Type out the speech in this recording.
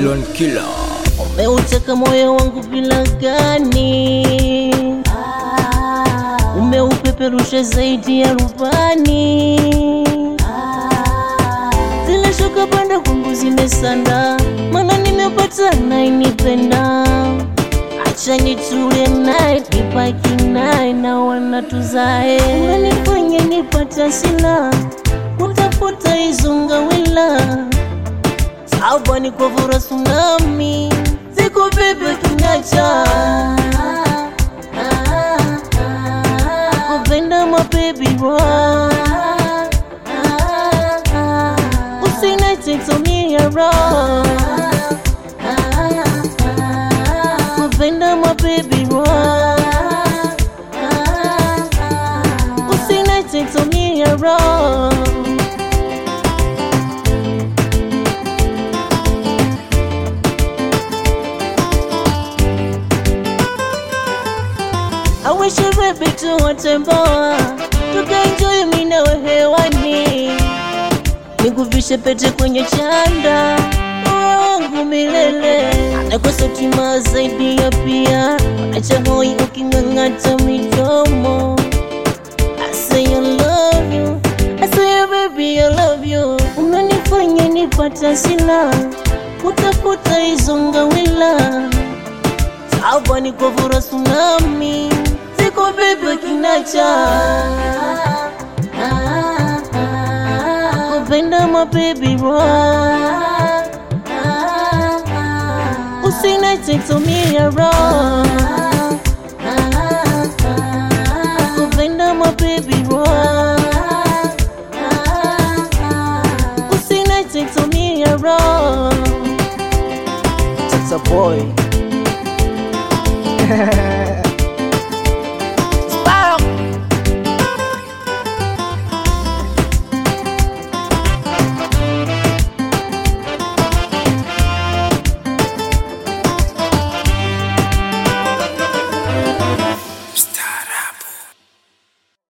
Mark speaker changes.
Speaker 1: Babylon Killer.
Speaker 2: Umeuteka moyo wangu bila gani, umeupeperusha zaidi ya rubani. Zile shuka panda kwangu zimesanda, maana nimepata nayenipenda. Acha nitulie naye, nibaki naye na wana tuzae. Unanifanya nipata sila, kutafuta hizo ngawila. Sawa ni kwa vura tsunami, ziko bebe kinacha. Kupenda my baby raw, usiniache tumia raw. Kupenda my baby raw, usiniache tumia raw. I wish you baby to watemboa, tukaenjoy mimi nawe hewani. Nikuvishe pete kwenye chanda, wangu milele. Nakosa tima zaidi ya pia, acha hoi ukingangata midomo. I say I love you, I say baby I love you. Unanifanya nipata sila, kutafuta hizo ngawila. Sawa ni kwa vura tsunami, ziko bebe kinacha. Kupenda my baby raw, usiniache tumia raw. Kupenda my baby raw, usiniache tumia raw.
Speaker 1: That's a boy.